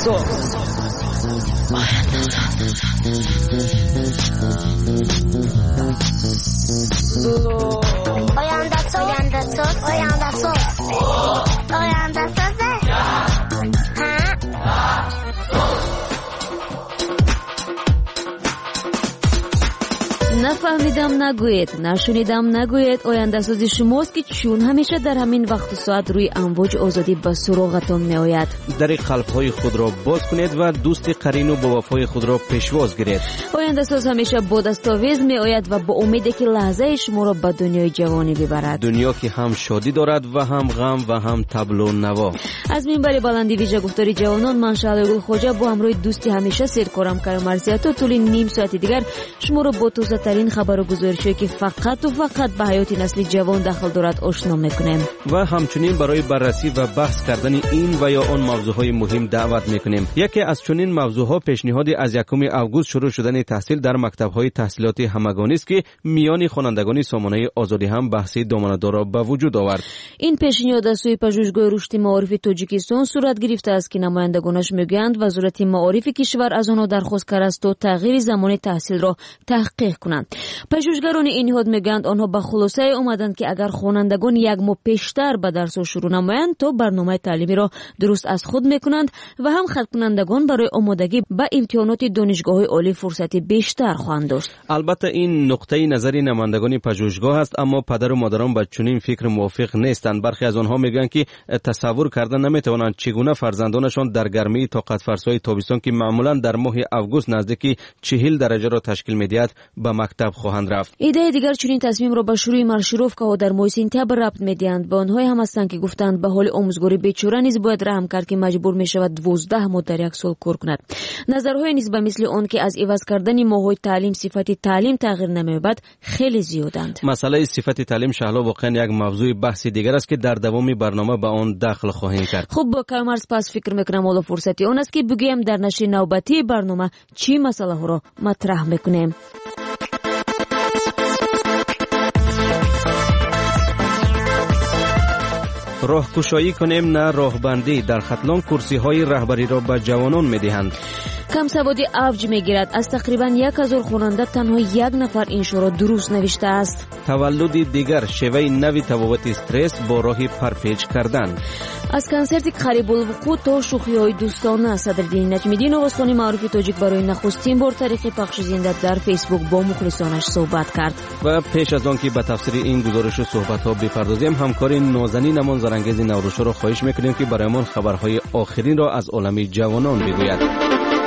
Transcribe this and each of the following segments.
نفهمیدم نگوید، نشنیدم نگوید. آینده سازی شماست که چون همیشه در همین وقت ساعت روی امواج آزادی به سراغتان می آید. در قلب‌های خود را باز کنید و دوست قرین و با وفای خود را پیشواز گیرید. آینده ساز همیشه با دستاویز می آید و با امیدی که لحظه شما را به دنیای جوانی ببرد. دنیا که هم شادی دارد و هم غم و هم تبل و نوا. از منبر بلندی ویژه گفتاری جوانان، من شعله گل خوجا با همراه دوستی همیشه سرکارم کیام مرزیاتو طول نیم ساعت دیگر شما را با تازه ترین خبر و گزارشی که فقط و فقط به حیات نسل جوان دخل دارد آشنا میکنیم و همچنین برای بررسی و بحث کردن این و یا آن موضوعهای مهم دعوت میکنیم. یکی از چنین موضوعها پیشنهادی از 1 آگوست شروع شدن تحصیل در مکتب‌های تحصیلات همگانی است که میان خوانندگان سامانه آزادی هم بحثی دامنه‌دار را به وجود آورد. این پیشنهاد از سوی پژوهشگاه رشد معارف تاجیکستان صورت گرفته است که نمایندگانش میگویند وزارت معارف کشور از آنها درخواست کرده است تا تغییر زمان تحصیل را تحقیق کنند. پژوهشگران این نهاد میگویند آنها به خلاصه آمدند که اگر خوانندگان 1 ماه پیشتر به درس شروع نمایند تا برنامه تعلیمی را درست از خود میکنند و هم خط کنندگان برای آمادگی به امتحانات دانشگاه‌های عالی فرصت بیشتر خواهند داشت. البته این نقطه نظری نمایندگان پژوهشگاه است، اما پدر و مادران با چنین فکر موافق نیستند. برخی از آنها میگویند که تصور کردن نمیتوانند چگونه فرزندانشان در گرمی طاقت فرسای تابستان که معمولا در ماه آگوست نزدیک 40 درجه را تشکیل می‌دهد به مکتب خواهند رفت. ایده دیگر چنین تصمیم را به شروع مارشروفکا ها در ماه سپتامبر ربط می‌دهند. به آنها هم هستند که گفتند به حال آموزگاری بیچاره نیز باید رحم کرد که مجبور می‌شود 12 ماه در 1 سال کار کند. نظرهای نیز به مثل آن که از عوض کردن ماه‌های تعلیم صفت تعلیم تغییر نمی‌یابد خیلی زیادند. مسئله صفت تعلیم شهلا واقعا یک موضوع بحثی دیگر است که در دوام برنامه به آن داخل خواهیم کرد. خب با کامرس پس فکر می‌کنم حالا فرصتی آن است که بگویم در نشر نوبتی برنامه چی مسئله ها را مطرح می‌کنیم. راهگشایی کنیم نه راهبندی. در ختلان کرسی های رهبری را به جوانان می‌دهند. کم سوادی اوج می‌گیرد. از تقریباً 1000 خواننده تنها 1 نفر این شعر را درست نوشته است. تولد دیگر، شیوه نوی تفاوت استرس با راه پرپیچ کردن. از کنسرت قریب الوقوع تا شوخی‌های دوستانه، صدرالدین نجمی‌دین استانی معروف تاجیک برای نخستین بار طریق پخش زنده در فیسبوک با مخلصانش صحبت کرد. و پیش از آن که به تفسیر این گزارش و صحبت‌ها بپردازیم، همکار نازنینمان زرنگیز نوروشو را خواهش می‌کنیم که برایمان خبرهای آخرین را از عالم جوانان بگوید.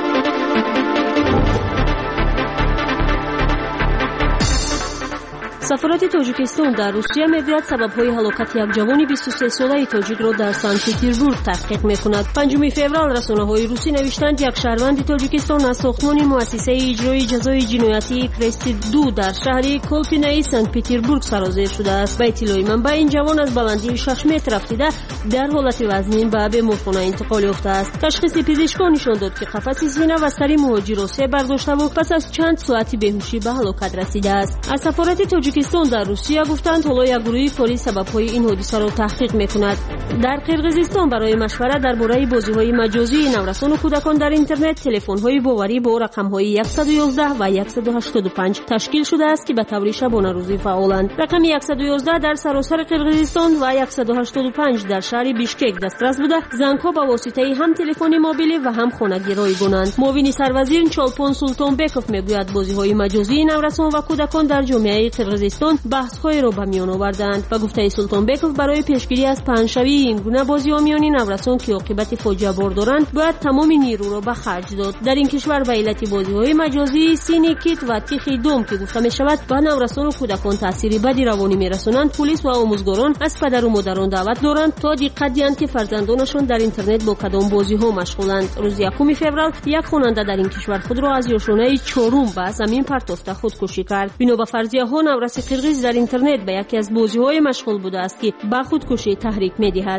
سفارت تاجیکستان در روسیه میگوید سبب‌های هلاکت یک جوان 23 ساله تاجیک را در سن پترزبورگ تحقیق می‌کند. 5 فوریه رسانه‌های روسی نوشتند یک شهروند تاجیکستان از ساختمان مؤسسه اجرای جزای جنایتی کرست 2 در شهر کولپینای سن پترزبورگ سرازیر شده است. به اطلاع منبع این جوان از بلندی 6 متر افتیده در حالت وزنین به بیمارخانه انتقال یافته است. تشخیص پزشکان نشان داد که قفس سینه و سر مهاجر سه برداشته و پس از چند ساعتی بیهوشی به هلاکت رسیده است. از سفارت تاجیکستان در روسیه گفتند حالا یک گروه کاری سبب‌های این حادثه را تحقیق می‌کند. در قرقیزستان برای مشورت درباره بازی‌های مجازی نورسان و کودکان در اینترنت تلفن‌های باوری با رقم‌های 111 و 185 تشکیل شده است که به طور شبانه روزی فعالند. رقم 111 در سراسر قرقیزستان و 185 در شهر بیشکک دسترس بوده. زنگ‌ها با واسطه هم تلفن موبیل و هم خانگی رایگانند. معاون سروزیر چالپون سولتانبکوف میگوید بازی‌های مجازی نورسان و کودکان در جامعه قرقیزستان بحث‌های را به میان آوردند و گفته سولتانبکوف برای پیشگیری از پنه‌شوی این گونه بازی‌ها میان نورسان که عاقبت فاجعه بار دارند باید تمام نیرو را به خرج داد. در این کشور به علت بازی‌های مجازی سینیکیت و تیخ دوم که گفته می‌شود به نورسان و کودکان تأثیر بدی روانی می‌رسانند، پلیس و آموزگاران از پدر و مادران دعوت دارند تا دقت دهند که فرزندانشان در اینترنت با کدام بازی‌ها مشغولند. روز 1 فوریه یک خواننده در این کشور خود را از یاشانه 4 به زمین پرتافته خودکشی کرد. بنا به فرضیه‌ها نورس قرقیز در اینترنت به یکی از بازی‌های مشغول بوده است که به خودکشی تحریک می‌دهد.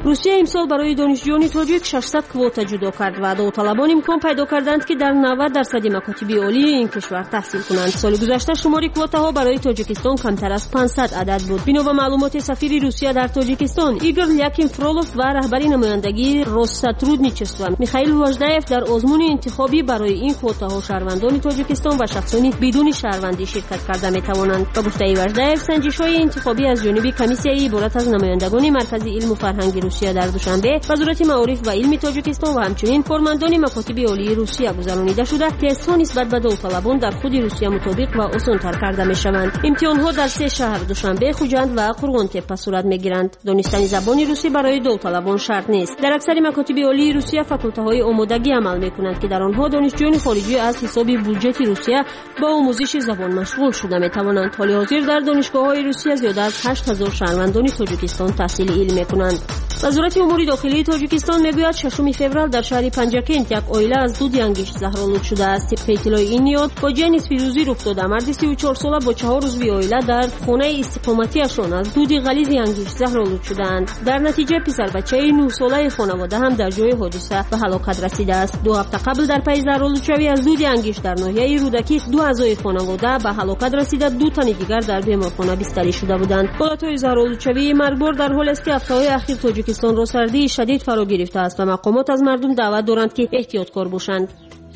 روسیه امسال برای دانشجویان تاجیک 600 کواتا جدا کرد و داوطلبان امکان پیدا کردند که در 90% مکاتب عالی این کشور تحصیل کنند. سال گذشته شمار کواتا ها برای تاجیکستان کمتر از 500 عدد بود. بنا به معلومات سفیر روسیه در تاجیکستان ایگور لیاکین فرولوف و رهبری نمایندگی روساترودنیچستو میخائیل واژدایف در آزمون انتخابی برای این کواتا ها شهروندان تاجیکستان و شخصانی بدون شهروندی شرکت کرده میتوانند. با گفته واژدایف سنجش های انتخابی از جانب کمیسیه عبارت از نمایندگان مرکزی علم و فرهنگ روسیه در دوشنبه، وزارت معارف و علم تاجیکستان و همچنین فرماندان مکاتب عالی روسیه گذرانیده شده که تست‌ها نسبت به داوطلبان در خود روسیه مطابق و آسان‌تر کرده می‌شوند. امتحان‌ها در 3 شهر دوشنبه، خوجند و قرغن‌تپه صورت می‌گیرند. دانستن زبان روسی برای داوطلبان شرط نیست. در اکثر مکاتب عالی روسیه فاکولته‌های آمادگی عمل می‌کنند که در آنها دانشجویان خارجی از حساب بودجه روسیه با آموزش زبان مشغول شده می‌توانند. حال حاضر در دانشگاه‌های روسیه زیاد از 8000 شهروندان تاجیکستان تحصیل علم می‌کنند. وزارت امور داخلی تاجیکستان میگوید 6 فوریه در شهر پنجاکент یک عائله از 2 دیانگیش زهرآلود شده است. طبق اطلاع این نیاد فاجعه نصف روزی رخ داده. مرد 34 ساله با 4 عضو عائله در خانه استقامتیشان از دود غلیظ انگیش زهرآلود شدند. در نتیجه پسر بچه 9 ساله خانواده هم در جای حادثه به هلاکت رسیده است. 2 هفته قبل در پی زهرآلودشوی از دود انگیش در ناحیه رودکی 2 اعضای خانواده به هلاکت رسیده، 2 تن دیگر در بیمارخانه بستری شده بودند. حالتهای زهرآلودشوی مرگبار در حالی است که هفته‌های اخیر تاجیکستان را سردی شدید فرا گرفته است و مقامات از مردم دعوت دارند که احتیاطکار باشند.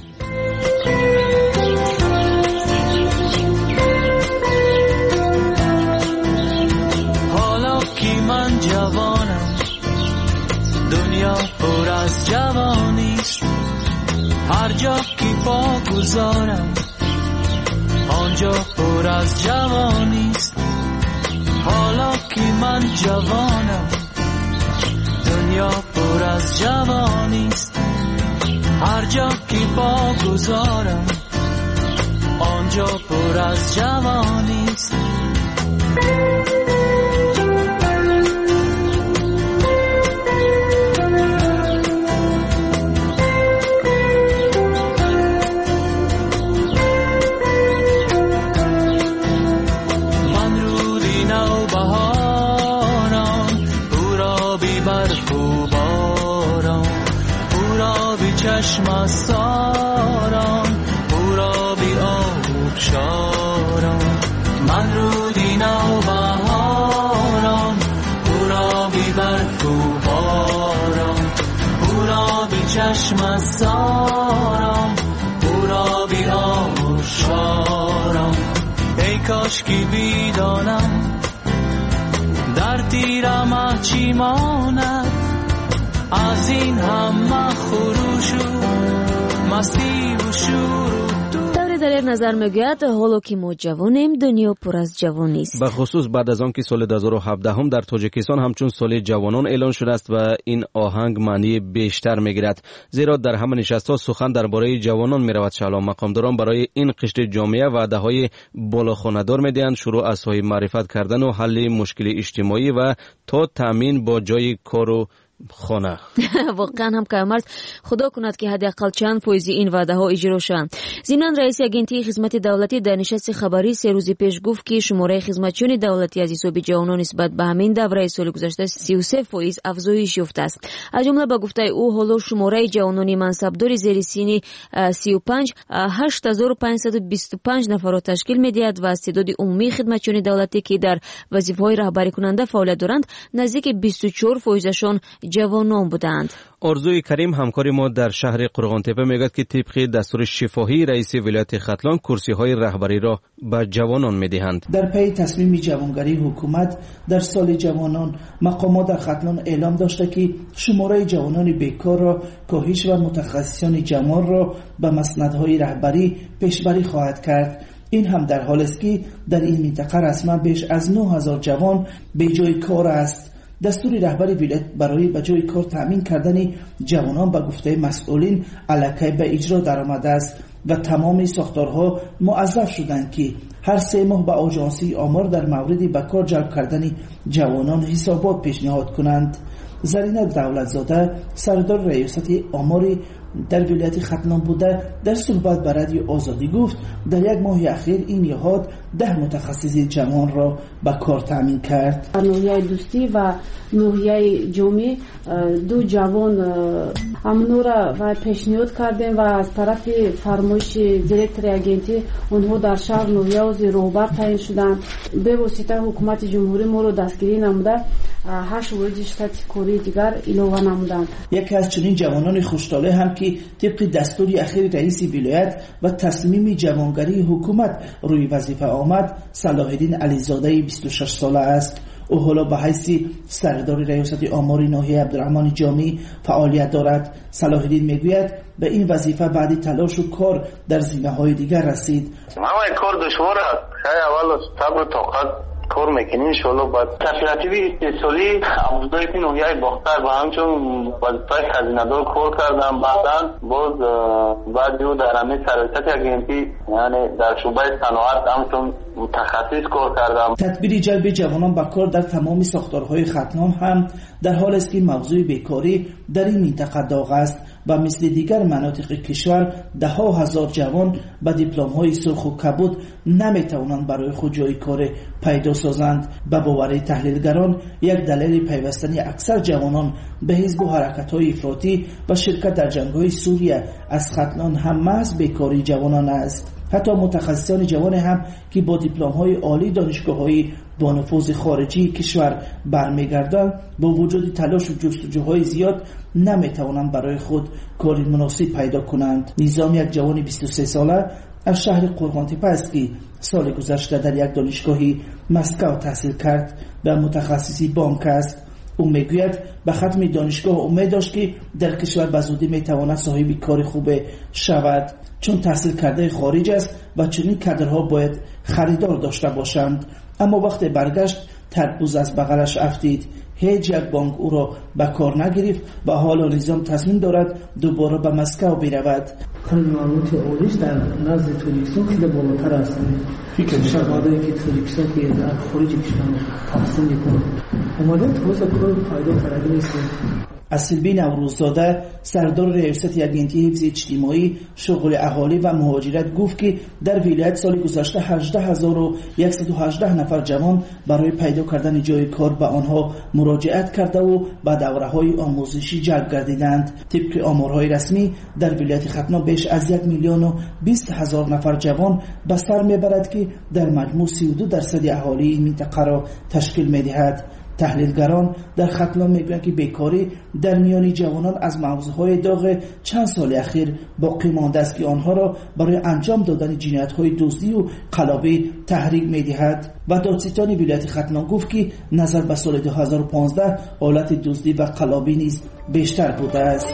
حالا که من جوانم، دنیا پر از جوانیست، هر جا که پا گذارم آنجا پر از جوانیست. حالا که من جوانم، دنیا پر از جوانیست، هر جا که پا گذارم آنجا پر از جوانیست. من رودی نو بهارم، پورابی برف و باران، پورابی چشم ساران، پورابی آبشاران. من رودی نو بهارم، پورابی برف و باران، پورابی چشم ساران، پورابی آبشاران. ای کاش که بیدانم در تیرم چی ماند، از این همه خروش و مستی و شور و در نظر میگوید حالا که ما جوانیم دنیا پر از جوانی است. به خصوص بعد از آن که سال 2017 هم در تاجیکستان همچون سال جوانان اعلان شده است و این آهنگ معنی بیشتر میگیرد، زیرا در همه نشست‌ها سخن درباره جوانان میرود. شعلا مقامداران برای این قشر جامعه وعده‌های بالاخانه‌دار میدهند، شروع از صاحب معرفت کردن و حل مشکل اجتماعی و تا تامین با جای کار و خانه. واقعا هم که مرد خدا کند که حداقل چند فایز این وعده ها اجرا شوند. ضمن رئیس اگنتی خدمت دولتی در نشست خبری 3 روز پیش گفت که شماره خدمتچیان دولتی از حساب جوانان نسبت به همین دوره سال گذشته 33% افزایش یافته است. از جمله به گفته او حالا شماره جوانان منصبدار زیر سن 35 8525 نفر را تشکیل می‌دهد و از تعداد عمومی خدمتچیان دولتی که در وظیفه‌های رهبری کننده فعالیت دارند نزدیک 24%شان جوانان بودند. آرزوی کریم همکار ما در شهر قرغن‌تپه میگوید که طبق دستور شفاهی رئیس ولایت ختلان کرسی‌های رهبری را به جوانان می‌دهند. در پی تصمیم جوانگری حکومت در سال جوانان، مقامات در ختلان اعلام داشته که شماره جوانان بیکار را کاهش و متخصصان جوان را به مسندهای رهبری پیشبری خواهد کرد. این هم در حالی است که در این منطقه رسما بیش از 9000 جوان به جای کار است. دستور رهبری ولایت برای به جای کار تامین کردن جوانان به گفته مسئولین الکی به اجرا درآمده است و تمام ساختارها موظف شدند که هر 3 ماه به آژانسی آمار در مورد به کار جلب کردن جوانان حسابات پیشنهاد کنند. زرینه دولتزاده سردار ریاست آمار در ولایت ختلان بوده در صحبت با رادیو آزادی گفت در یک ماه اخیر این نهاد 10 متخصص جوان را به کار تامین کرد. نوحیه دوستی و نوحیه جمعی 2 جوان امنورا و پیشنهاد کردیم و از طرف فرمایش دیرکتور اگنتی اونها در شهر نوحیه از روبر تعیین شدند. به واسطه حکومت جمهوری ما رو دستگیری نموده 8 ورودی شتات کوری دیگر ایلوه نمودند. یکی از چنین جوانان خوشطالع هم که طبق دستور اخیر رئیس ولایت و تصمیم جوانگری حکومت روی وظیفه آمد صلاح الدین علیزاده 26 ساله است. او حالا به حیث سردار ریاست آماری ناحیه عبدالرحمن جامی فعالیت دارد. صلاح الدین میگوید به این وظیفه بعد تلاش و کار در زمینه‌های دیگر رسید. همه کار دشوار است. خیلی اول صبر و طاقت کار میکنیم ان شاء الله. بعد تشکیلاتی اتصالی ابزارهای نوحیه باختر و همچون وظیفه خزینه‌دار کار کردم. بعد در همین سرویسات اگنتی یعنی در شعبه صنعت همچون متخصص کار کردم. تدبیر جلب جوانان به کار در تمام ساختارهای ختلان هم در حال است که موضوع بیکاری در این منطقه داغ است و مثل دیگر مناطق کشور 10,000 جوان با دیپلم‌های سرخ و کبود نمیتوانند برای خود جای کار پیدا سازند. به باور تحلیلگران یک دلیل پیوستن اکثر جوانان به حزب و حرکت‌های افراطی و شرکت در جنگ‌های سوریه از ختلان هم محض بیکاری جوانان است. حتی متخصصان جوان هم که با دیپلم‌های عالی دانشگاه‌های با نفوذ خارجی کشور برمیگردند با وجود تلاش و جستجوهای زیاد نمیتوانند برای خود کاری مناسب پیدا کنند. نظام یک جوان 23 ساله از شهر قرغانتپه است که سال گذشته در یک دانشگاهی مسکو تحصیل کرد و متخصصی بانک است. او میگوید به ختم دانشگاه امید داشت که در کشور به زودی میتواند صاحب کار خوب شود، چون تحصیل کرده خارج است و چنین کادرها باید خریدار داشته باشند. اما وقتی برگشت تربوز از بغلش افتید. هیچ یک بانک او را به کار نگرفت و حالا نظام تصمیم دارد دوباره به مسکو برود. معلومات اولیش در نزد توریستان خیلی بالاتر است. فکر شهادایی که توریستان که در خارج کشور تحصیل میکنند اومدن توسط کار پیدا کرده نیست. اصیلبی نوروززاده سردار ریاست اگنتی حفظ اجتماعی شغل اهالی و مهاجرت گفت که در ولایت سال گذشته 18,118 نفر جوان برای پیدا کردن جای کار به آنها مراجعت کرده و به دوره‌های آموزشی جلب گردیدند. طبق آمارهای رسمی در ولایت ختلان بیش از 1,020,000 نفر جوان به سر میبرد که در مجموع 32% اهالی این منطقه را تشکیل میدهد. تحلیلگران در ختلان میگویند که بیکاری در میان جوانان از موضوعهای داغ چند سال اخیر باقی مانده است که آنها را برای انجام دادن جنایت‌های دزدی و قلابی تحریک می‌دهد. و دادستان ولایت ختلان گفت که نظر به سال 2015 حالت دزدی و قلابی نیز بیشتر بوده است.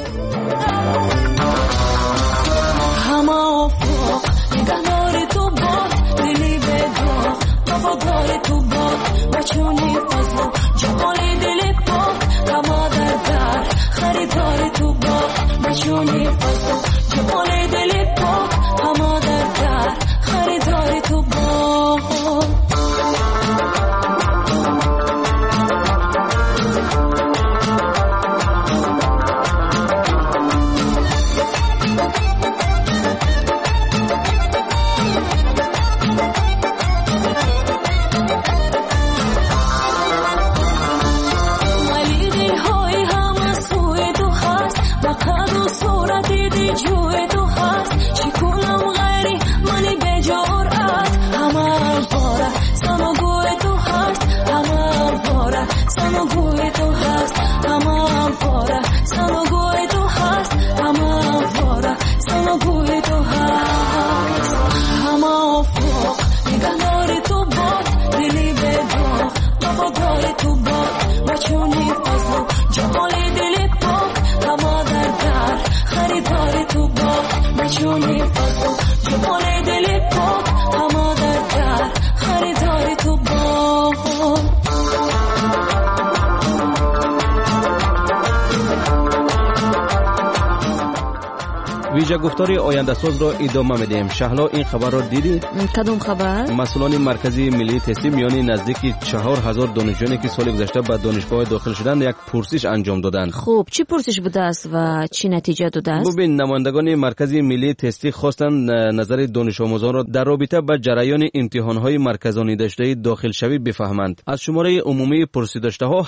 ویژه گفتار آینده ساز را ادامه میدیم. شهلا این خبر را دیدی؟ کدوم خبر؟ مسئولان مرکزی ملی تستی میان نزدیک 4000 دانشجویانی که سال گذشته به دانشگاه داخل شدند یک پرسش انجام دادند. خب چی پرسش بوده است و چی نتیجه داده است؟ ببین، نمایندگان مرکزی ملی تستی خواستند نظر دانش آموزان را در رابطه با جریان امتحان‌های مرکزانی داشته داخل شوی بفهمند. از شماره عمومی پرسیدشته ها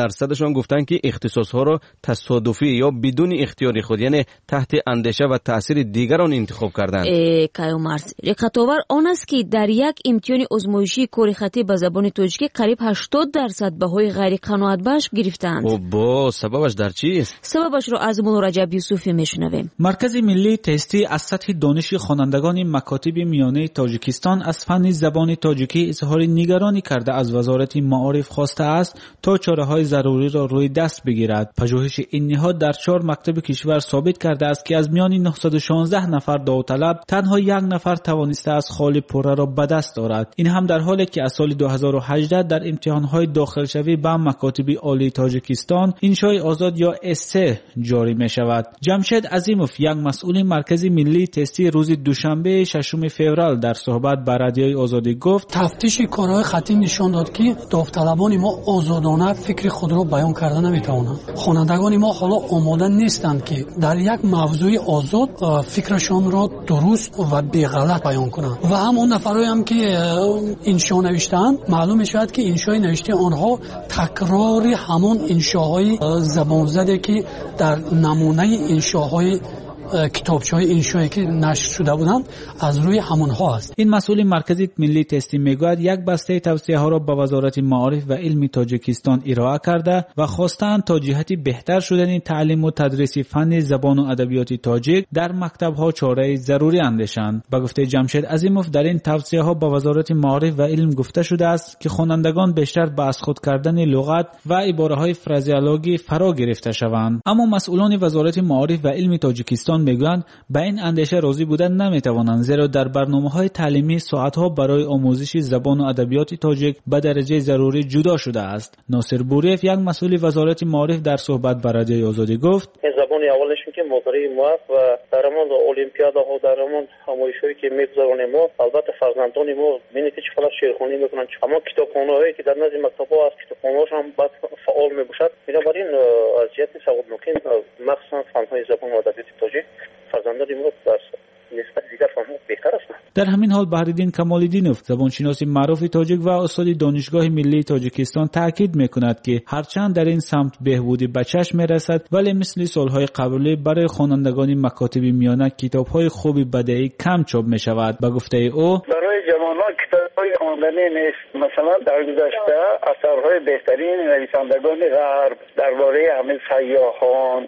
7% گفتند که اختصاص‌ها را تصادفی یا بدون اختیار خود، یعنی تحت اندیشه و تاثیر دیگران انتخاب کردند. کایومارس خطاور آن است که در یک امتحان آزمایشی کور خطی به زبان تاجیکی قریب 80% بهای غیر قناعت بخش گرفتند. با سببش در چیست؟ سببش را از مولا رجب یوسفی میشنویم. مرکز ملی تستی از سطح دانش خوانندگان مکاتب میانه تاجیکستان از فن زبان تاجیکی اظهار نگرانی کرده از وزارت معارف خواسته است تا چاره‌های ضروری را روی دست بگیرد. پژوهش این نهاد در 4 مکتب کشور ثابت کرده است که از میان 916 نفر داوطلب تنها 1 نفر توانسته است خال پره را به دست آورد. این هم در حالی که از سال 2018 در امتحان‌های داخل شوی به مکاتب عالی تاجیکستان انشای آزاد یا اس3 جاری می شود. جمشید عظیموف، یک مسئول مرکز ملی تستی، روز دوشنبه 6 فوریه در صحبت با رادیوی آزادی گفت تفتیش کارهای خطی نشان داد که داوطلبان ما آزادانه فکر خود را بیان کرده نمیتوانند. خوانندگان ما حالا آماده نیستند که در یک موضوع آزاد فکرشان را درست و بی غلط بیان کنند. و همون نفرایی هم که انشا نوشتند معلوم میشود که انشای نوشته آنها تکرار همون انشاهای زبان زده که در نمونه انشاهای کتابچه‌های انشایی که نشر شده بودند از روی همونها است. این مسئول مرکزی ملی تستی میگوید یک بسته توصیه‌ها را به وزارت معارف و علم تاجیکستان ارائه کرده و خواستند تا جهت بهتر شدن تعلیم و تدریس فن زبان و ادبیات تاجیک در مکتب‌ها چاره ضروری اندیشند. به گفته جمشید عظیموف، در این توصیه‌ها به وزارت معارف و علم گفته شده است که خوانندگان بیشتر به از خود کردن لغت و عباره‌های فرازیولوژی فرا گرفته شوند. اما مسئولان وزارت معارف و علم تاجیکستان میگویند به این اندیشه راضی بودن نمیتوانند، زیرا در برنامه‌های تعلیمی ساعت‌ها برای آموزش زبان و ادبیات تاجیک به درجه ضروری جدا شده است. ناصر بوریف، یک مسئول وزارت معارف، در صحبت با رادیوی آزادی گفت زبان اولش که مادری ما و در مورد المپیادها در مورد همایش‌هایی که می‌گذرونیم ما، البته فرزندان ما ببینید که چقدر شعرخوانی می‌کنن، اما کتابخانه‌هایی که در نزد مکتب‌ها از کتابخانه‌ها هم بعد فعال می‌باشد، بنابراین از جهت سواد ممکن مخصوصا فن‌های زبان و ادبیات تاجیک فرزندان ما در نسبت دیگر فن‌ها بهتر هستند. در همین حال بهرالدین کمال‌الدینوف، زبانشناس معروف تاجیک و استاد دانشگاه ملی تاجیکستان، تاکید می‌کند که هرچند در این سمت بهبودی به چشم می‌رسد، ولی مثل سال‌های قبلی برای خوانندگان مکاتب میانه کتاب‌های خوبی بدیعی کم چاپ می‌شود. به گفته او برای جوانان کتاب‌های آمدنی نیست. مثلا در گذشته اثرهای بهترین نویسندگان غرب درباره همه سیاحان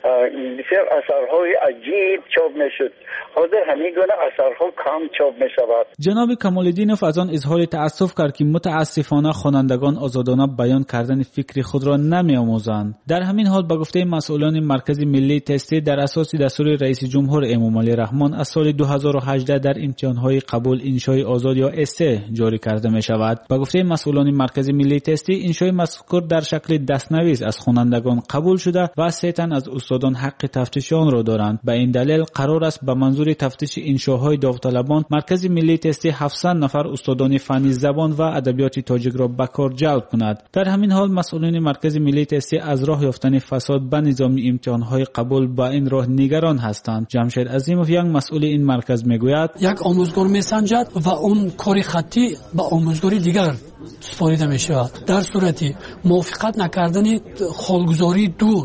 بسیار اثرهای عجیب چاپ میشد. حاضر همین گونه اثرها کم چاپ میشود. جناب کمال‌الدینوف از آن اظهار تأسف کرد که متاسفانه خوانندگان آزادانه بیان کردن فکر خود را نمی‌آموزند. در همین حال به گفته مسئولان مرکز ملی تستی، در اساس دستور رئیس جمهور امامعلی رحمان از سال 2018 در امتحان‌های قبول انشای آزاد یا اس3 جاری کرده می‌شود. به گفته مسئولان مرکز ملی تستی، انشای مذکور در شکل دستنویس از خوانندگان قبول شده و 3 تن از استادان حق تفتیش آن را دارند. به این دلیل قرار است به منظور تفتیش انشاهای داوطلبان مرکز ملی تستی 700 نفر استادان فنی زبان و ادبیات تاجیک را به کار جلب کند. در همین حال مسئولان مرکز ملی تستی از راه یافتن فساد به نظام امتحانهای قبول با این راه نگران هستند. جمشید عظیموف، یک مسئول این مرکز، میگوید یک آموزگار میسنجد و اون کاری خطی به آموزگاری دیگر سپاریده می شود. در صورتی موافقت نکردن خالگذاری 2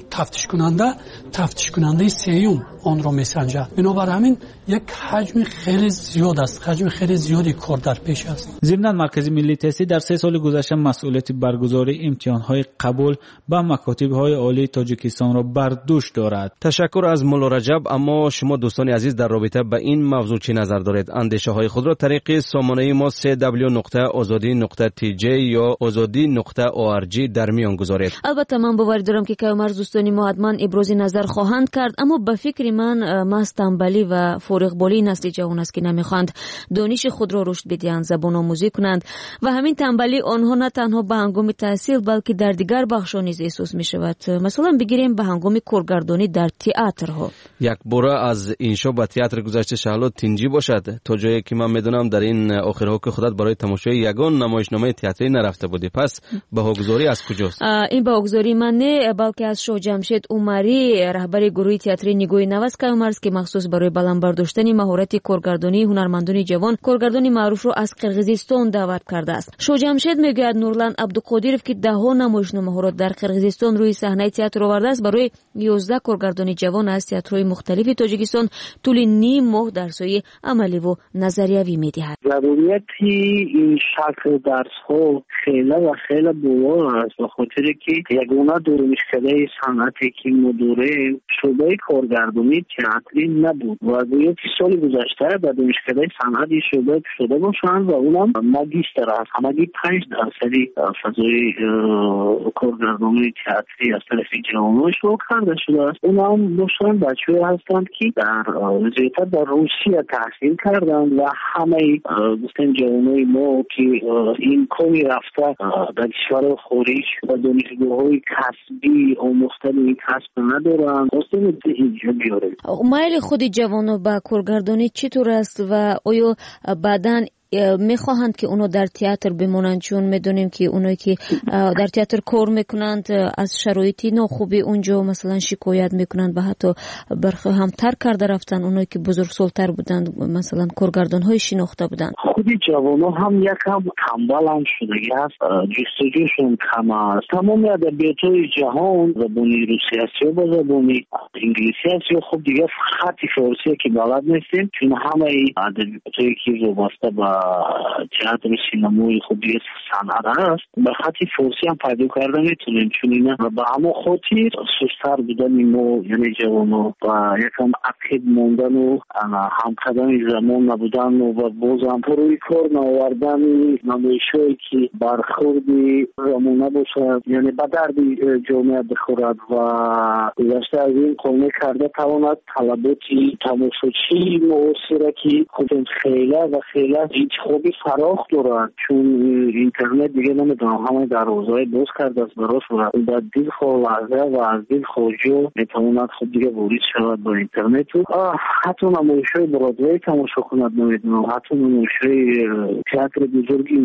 تفتیش کننده سیوم آن را میسنجد. بنابراین همین یک حجم خیلی زیاد است، حجم خیلی زیادی کار در پیش است. ضمن مرکز ملی تستی در 3 سال گذشته مسئولیت برگزاری امتحانهای قبول به مکاتب‌های عالی تاجیکستان را بر دوش دارد. تشکر از مولا رجب. اما شما دوستان عزیز در رابطه با این موضوع چی نظر دارید؟ اندیشه‌های خود را طریق سامانه ما www.azadi.tv نتیجه یا azadi.org در میان گذارید. البته من باور دارم که کیامرز دوستانی ما حتما ابراز نظر خواهند کرد، اما به فکر من مست تنبلی و فارغبالی نسل جوان است که نمیخواند دانش خود را رشد بدهند، زبان آموزی کنند و همین تنبلی آنها نه تنها به هنگام تحصیل بلکه در دیگر بخش‌ها نیز احساس می شود. مثلا بگیریم به هنگام کارگردانی در تئاترها. یک باره از انشا به تئاتر گذشته شهلا تنجی باشد، تا جایی که من میدونم در این آخرها که خودت برای تماشای یگان نمایشنامه تئاتری نرفته بودی، پس بهاگذاری از کجاست؟ این بهاگذاری من نه، بلکه از شاه جمشید عمری، رهبر گروه تئاتری نگاه نو است کیامرز که مخصوص برای بلند برداشتن مهارت کارگردانی هنرمندان جوان کارگردانی معروف را از قرقیزستان دعوت کرده است. شاه جمشید میگوید نورلند عبدالقادرов که دهها نمایشنامه ها را در قرقیزستان روی صحنه تئاتر آورده است، برای 11 کارگردانی جوان از تئاترهای مختلف تاجیکستان طول نیم ماه درس‌های عملی و نظریوی می‌دهد. ضروریت این شکل درس‌ها خیلی بالا است، به خاطر که یگانه دانشکده صنعتی که ما داریم شعبه کارگردانی تئاتری نبود و باید سال گذشته به دانشکده صنعتی شعبه شده باشند و اونم ماجستر است. همگی 5% فضای کارگردانی تئاتری از طرف جوانان شروع کرده شده است. اونم باشند بچه‌ها هستند که در زیادتر در روسیه تحصیل کردند و همه گفتن جوانای ما که این کاری رفته در کشور خارج و دانشگاه‌های کسبی آموخته این کسب ندارند، خواستیم اینجا بیاریم. مایل خود جوانان به کارگردانی چطور است و آیا بعداً میخواهند که اونا در تئاتر بمونند؟ چون میدونیم که اونایی که در تئاتر کار میکنند از شرایطی ناخوبی اونجا مثلا شکایت میکنند و حتی برخی هم ترک کرده رفتن، اونایی که بزرگسالتر بودند مثلا کارگردان های شناخته بودند. خودی جوانا هم یکم تنبل شدگی هست، جستجوشون کم است. تمام ادبیات‌های جهان زبانی روسی است یا با زبانی انگلیسی است یا خب دیگه خط فارسی که بلد نیستیم، چون همه ادبیات‌هایی که وابسته به تئاتر و سینمای خود دیگه صنعت است به خط فارسی هم پیدا کردن میتونیم، چون اینا به همه خاطر سستر بودن ما یعنی جوانا و یکم عقب موندن و همقدم زمان نبودن و بازم پروی کار نآوردن نمایش‌هایی که برخوردی زمانه باشد، یعنی به درد جامعه بخورد و گذشته از این قومه کرده تواند طلباتی تماشاچی معاصره که خود خیلی خوبی فراخ دارد، چون اینترنت دیگه نمیدونم همه دروازه‌های باز کرده است براش و در دل خواه لحظه و از دل خواه جا میتواند خود دیگه وارد شود با اینترنت و حتی نمایش‌های برادوی تماشا کند، نمیدونم حتی نمایش‌های تئاتر بزرگی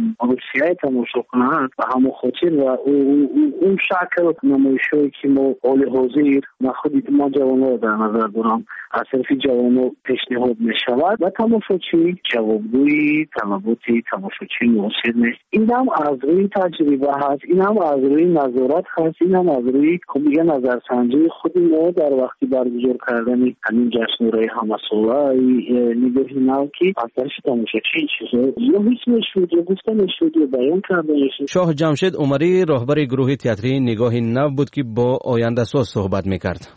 روسیه تماشا کند و همون خاطر و اون شکل نمایش‌هایی که ما حال حاضر من خودی ما جوان‌ها در نظر دارم از طرف جوان‌ها پیشنهاد می‌شود و تماشاچی جوابگوی طلباتی تماشاچی معاصر نیست. این هم از روی تجربه هست، این هم از روی نظارت هست، این هم از روی دیگه نظرسنجی خود ما در وقتی برگزار کردن همین جشنواره همساله نگاهی نو که از طرف تماشاچی چیزا یا حسن شد یا گفتن شد یا بیان کردن شد. شاه جمشید عمری رهبر گروه تئاتری نگاهی نو بود که با آینده ساز صحبت میکرد.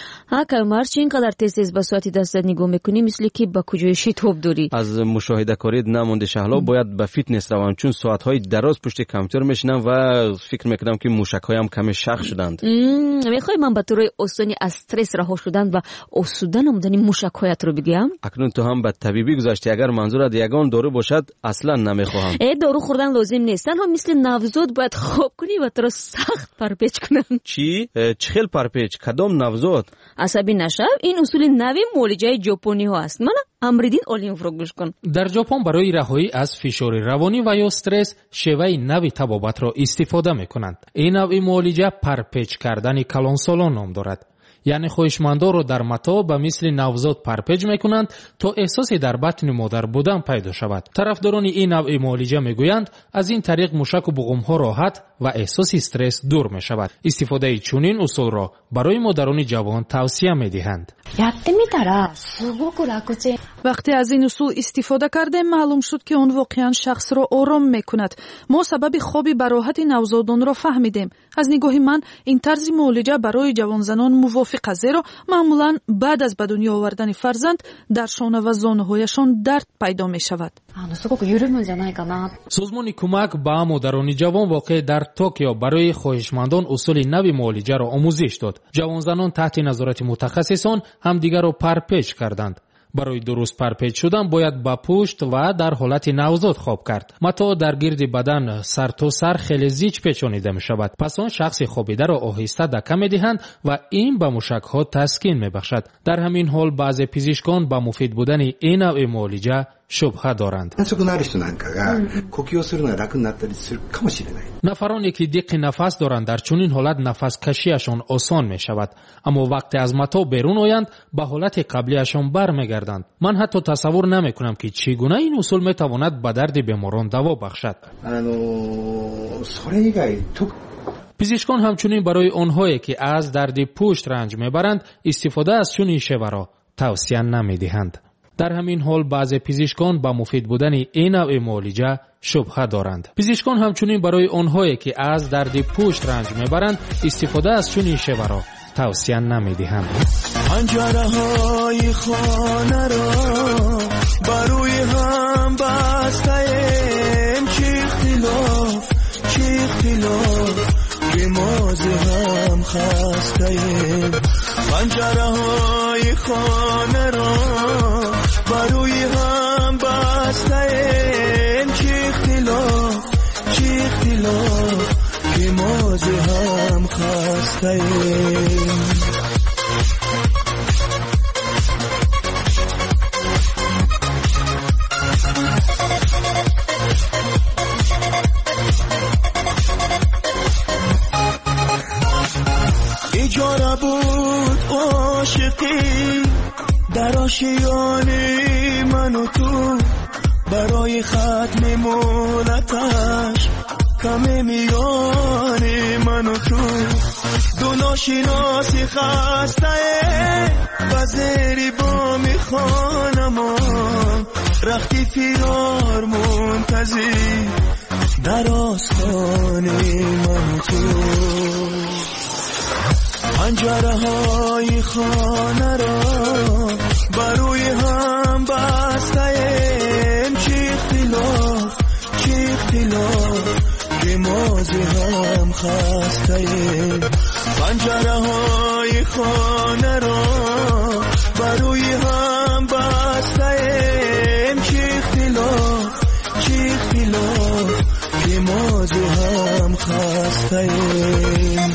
کیامرز اینقدر تیز به ساعتی دستت نگاه میکنی مثل که با کجای شتاب داری. از مشاهده کاری نمونده شهلا باید به فیتنس روم، چون ساعتهای دراز پشت کامپیوتر میشینم و فکر میکنم که موشک‌هایم کمی شخ شدند. میخوای من به طور آسانی از استرس رها شدن و آسوده نمودن موشک‌هایت رو بگم؟ اکنون تو هم به طبیبی گذاشتی، اگر منظورت یگان دارو باشد اصلا نمیخواهم. دارو خوردن لازم نیست، تنها مثل نوزاد باید خواب کنی و تو رو سخت پرپیچ کنن. چی؟ چه خیل پرپیچ؟ کدام نوزاد؟ عصبی نشو، این اصول نوی معالجه ژاپنی ها است. من امریدین اولین رو گوش کن. در ژاپن برای رهایی از فشار روانی و یا استرس شیوه نوی طبابت را استفاده میکنند. این نوع معالجه پرپیچ کردن کلانسالون نام دارد. یعنی خواهشمندان را در متا به مثل نوزاد پرپیچ میکنند تا احساسی در بطن مادر بودن پیدا شود. طرفداران این نوع معالجه میگویند از این طریق موشک و بغم‌ها راحت و احساس استرس دور میشود. استفاده چنین اصول را برای مادران جوان توصیه میدهند. وقتی از این اصول استفاده کردیم معلوم شد که اون واقعا شخص را آرام میکند. ما سبب خوابی به راحت نوزادان را فهمیدیم. از نگاه من این طرز معالجه برای جوانزنان موافق است، زیرا معمولا بعد از به دنیا آوردن فرزند در شانه و زانوهایشان درد پیدا می شود. سازمان کمک به مادران جوان واقع در توکیو برای خواهشمندان اصول نوی معالجه را آموزش داد. جوانزنان تحت نظارت متخصصان همدیگر را پرپیچ کردند. برای درست پرپیچ شدن باید با پشت و در حالت نوزاد خواب کرد. متا در گرد بدن سر تا سر خیلی زیچ پیچانیده می شود. پس آن شخص خوابیده را آهسته دکه می دهند و این به موشک ها تسکین می بخشد. در همین حال بعضی پزشکان با مفید بودن این نوع معالجه شبهه دارند. نفرانی که دق نفس دارند در چنین حالت نفس کشیشان آسان می شود، اما وقتی از متا بیرون آیند به حالت قبلیشان برمیگردند. من حتی تصور نمی کنم که چگونه این اصول می تواند به درد بیماران دوا بخشد. پزشکان همچنین برای آنهایی که از درد پشت رنج میبرند استفاده از چنین شیوه را توصیه نمیدهند. در همین حال بعضی پزشکان با مفید بودن این نوع معالجه شبهه دارند. پزشکان همچنین برای آنهایی که از درد پشت رنج میبرند استفاده از چنین شیوه را توصیه نمیدهند. پنجره‌های خانه را بروی هم بستیم، چی اختلاف که مازی هم خستیم. پنجره‌های خانه را بروی هم بستیم، چی اختلاف که مازی هم خستیم. اجاره بود عاشقی در آشیانه من و تو، برای ختم مولتش کم میان من و تو. دو ناشناسی خسته و زیری با میخوانم، رختی فرار منتظر در آستان من و تو. پنجره‌های خانه را بروی هم بستیم، چی اختلاف که مازی هم خستیم. پنجره‌های خانه را بروی هم بستیم، چی اختلاف که مازی هم خستیم.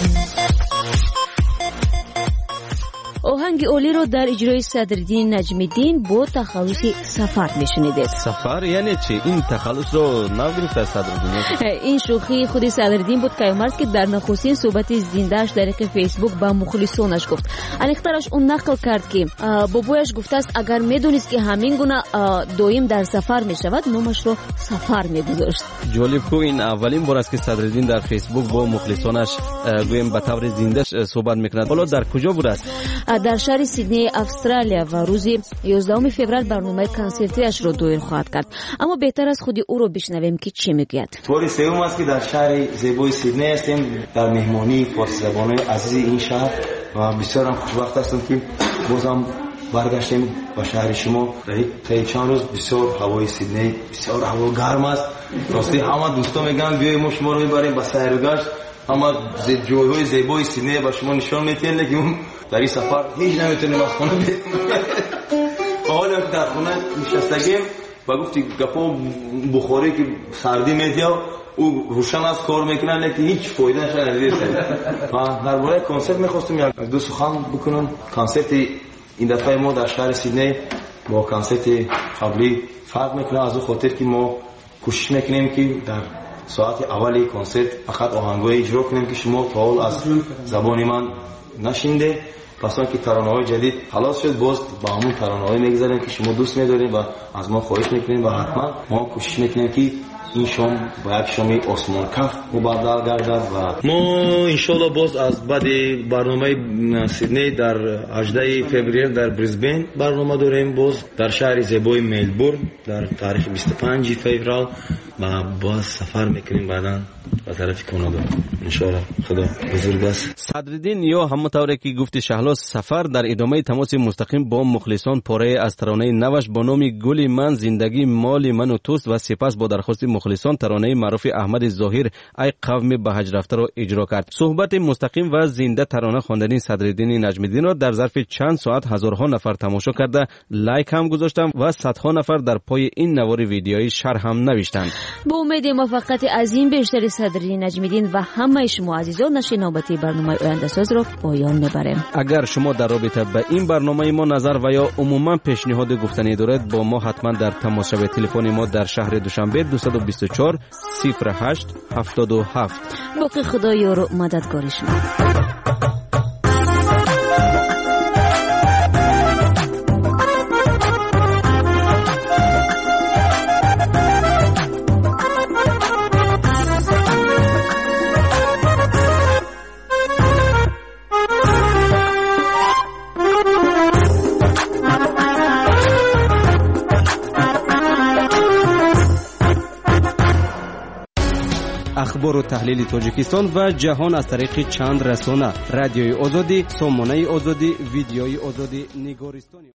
آهنگ اولی رو در اجرای صدرالدین نجمی‌دین با تخلص سفر میشنیدید. سفر یعنی چی؟ این تخلص رو نگرفت از صدرالدین؟ این شوخی خود صدرالدین بود که امروز که در نخستین صحبت زنده‌اش در فیسبوک با مخلصانش گفت. انیخترش اون نقل کرد که بابایش گفته است اگر میدونست که همین گونه دویم در سفر میشود نامش رو سفر میگذاشت. جالب کو این اولین بار است که صدرالدین در فیسبوک با مخلصانش گویم به طور زنده صحبت میکند. حالا در کجا بود است؟ در شهر سیدنی استرالیا و روز 11 فوریه برنامه کنسرتیش رو دایر خواهد کرد. اما بهتر از خود او رو بشنویم که چی میگوید. بار سوم است که در شهر زیبای سیدنی هستیم در مهمانی فارسی زبانای عزیز این شهر و بسیار هم خوشبخت هستم که بازم برگشتیم به شهر شما. تا چند روز بسیار هوای سیدنی بسیار هوا گرم است. راستی همه دوستا میگن بیاید ما شما رو میبریم به سیر و گشت. اما جایهای زیبای سیدنی به شما نشان میدیم که اون در این سفر هیچ نمیتونیم از خونه بریم. حالا در خونه نشستگیم و گفتی گپا بخاری که سردی میدیا او روشن از کار میکنن که هیچ فایده نشه. و درباره کنسرت میخواستم یک دو سخن بکنم. کنسرت این دفعه ما در شهر سیدنی با کنسرت قبلی فرق میکنه، از اون خاطر که ما کوشش میکنیم که در ساعت اولی کنسرت فقط آهنگای اجرا کنیم که شما تا حال از زبان من نشنیده. پس که ترانه‌های جدید خلاص شد باز با همون ترانه‌های میگذاریم که شما دوست می‌دارید و از ما خواهش می‌کنیم و حتما ما کوشش می‌کنیم که این شام با یک شام آسمان کف مبادل گردد و ما انشالله باز از بعد برنامه سیدنی در 18 فوریه در بریزبن برنامه داریم، باز در شهر زیبای ملبورن در تاریخ 25 فوریه و باز سفر میکنیم بعدا به طرف کانادا انشالله. خدا بزرگ است. صدرالدین یا همونطوری که گفتی شهلا، سفر در ادامه تماس مستقیم با مخلصان پاره از ترانه نوش با نام گل من زندگی مال من و توست و سپس با درخواست مخلصان ترانه معروف احمد ظاهر ای قوم به حج رفته را اجرا کرد. صحبت مستقیم و زنده ترانه خواندن صدرالدین نجمیدین را در ظرف چند ساعت هزارها نفر تماشا کرده، لایک هم گذاشتند و صدها نفر در پای این نوار ویدیویی شرح هم نوشتند. با امید موفقیت عظیم بیشتر صدرالدین نجمیدین و همه شما عزیزان نشر نوبتی برنامه آینده ساز را پایان میبریم. اگر شما در رابطه به این برنامه ما نظر و یا عموما پیشنهاد گفتنی دارید با ما حتما در تماس شوید. تلفن ما در شهر دوشنبه 224 08 77. باقی خدا یار و مددگار شما. اخبار و تحلیل تاجیکستان و جهان از طریق چند رسانه: رادیوی آزادی، سامانه آزادی، ویدیوی آزادی، نگارستان